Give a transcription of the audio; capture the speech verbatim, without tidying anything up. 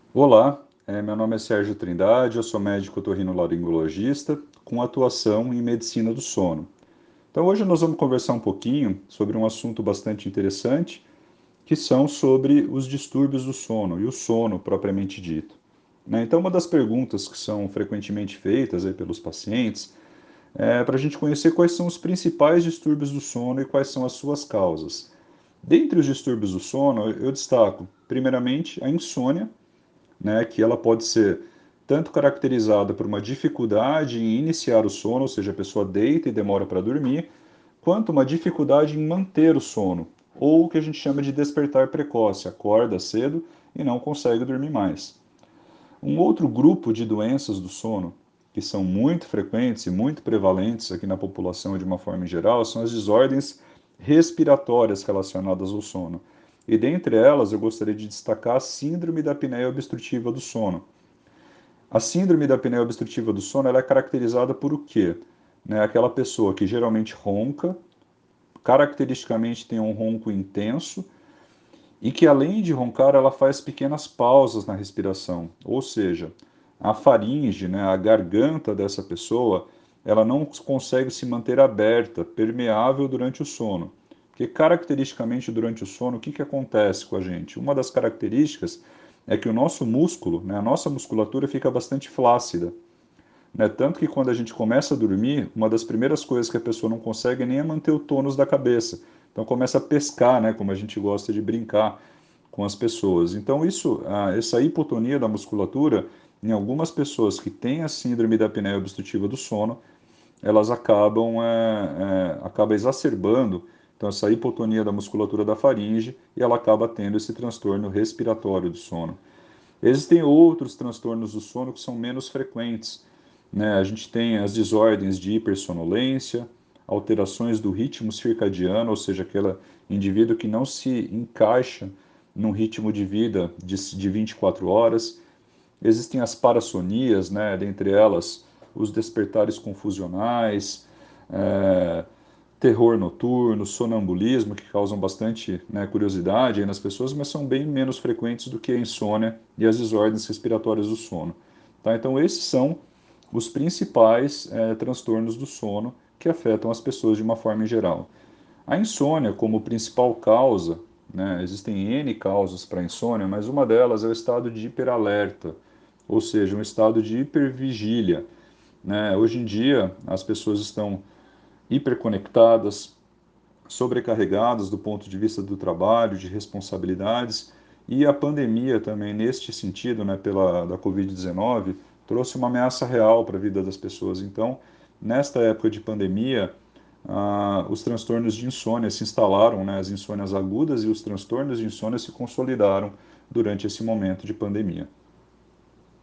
Olá, eh, meu nome é Sérgio Trindade, eu sou médico otorrinolaringologista com atuação em medicina do sono. Então hoje nós vamos conversar um pouquinho sobre um assunto bastante interessante, que são sobre os distúrbios do sono e o sono propriamente dito, né? Então uma das perguntas que são frequentemente feitas aí pelos pacientes é para a gente conhecer quais são os principais distúrbios do sono e quais são as suas causas. Dentre os distúrbios do sono, eu destaco primeiramente a insônia, né, que ela pode ser tanto caracterizada por uma dificuldade em iniciar o sono, ou seja, a pessoa deita e demora para dormir, quanto uma dificuldade em manter o sono, ou o que a gente chama de despertar precoce, acorda cedo e não consegue dormir mais. Um outro grupo de doenças do sono, que são muito frequentes e muito prevalentes aqui na população de uma forma geral, são as desordens respiratórias relacionadas ao sono. E dentre elas, eu gostaria de destacar a síndrome da apneia obstrutiva do sono. A síndrome da apneia obstrutiva do sono ela é caracterizada por o quê? Né, aquela pessoa que geralmente ronca, caracteristicamente tem um ronco intenso, e que além de roncar, ela faz pequenas pausas na respiração. Ou seja, a faringe, né, a garganta dessa pessoa, ela não consegue se manter aberta, permeável durante o sono. Porque caracteristicamente durante o sono, o que, que acontece com a gente? Uma das características é que o nosso músculo, né, a nossa musculatura fica bastante flácida. Né? Tanto que quando a gente começa a dormir, uma das primeiras coisas que a pessoa não consegue nem é manter o tônus da cabeça. Então começa a pescar, né, como a gente gosta de brincar com as pessoas. Então isso, ah, essa hipotonia da musculatura, em algumas pessoas que têm a síndrome da apneia obstrutiva do sono, elas acabam é, é, acaba exacerbando então essa hipotonia da musculatura da faringe e ela acaba tendo esse transtorno respiratório do sono. Existem outros transtornos do sono que são menos frequentes, né? A gente tem as desordens de hipersonolência, alterações do ritmo circadiano, ou seja, aquele indivíduo que não se encaixa num ritmo de vida de, de vinte e quatro horas. Existem as parassonias, né? Dentre elas, os despertares confusionais, é, terror noturno, sonambulismo, que causam bastante, né, curiosidade aí nas pessoas, mas são bem menos frequentes do que a insônia e as desordens respiratórias do sono. Tá? Então, esses são os principais é, transtornos do sono que afetam as pessoas de uma forma em geral. A insônia, como principal causa, né, existem N causas para a insônia, mas uma delas é o estado de hiperalerta, ou seja, um estado de hipervigília. Né? Hoje em dia, as pessoas estão hiperconectadas, sobrecarregadas do ponto de vista do trabalho, de responsabilidades, e a pandemia também, neste sentido, né, pela da covid dezenove, trouxe uma ameaça real para a vida das pessoas. Então, nesta época de pandemia, ah, os transtornos de insônia se instalaram, né, as insônias agudas e os transtornos de insônia se consolidaram durante esse momento de pandemia.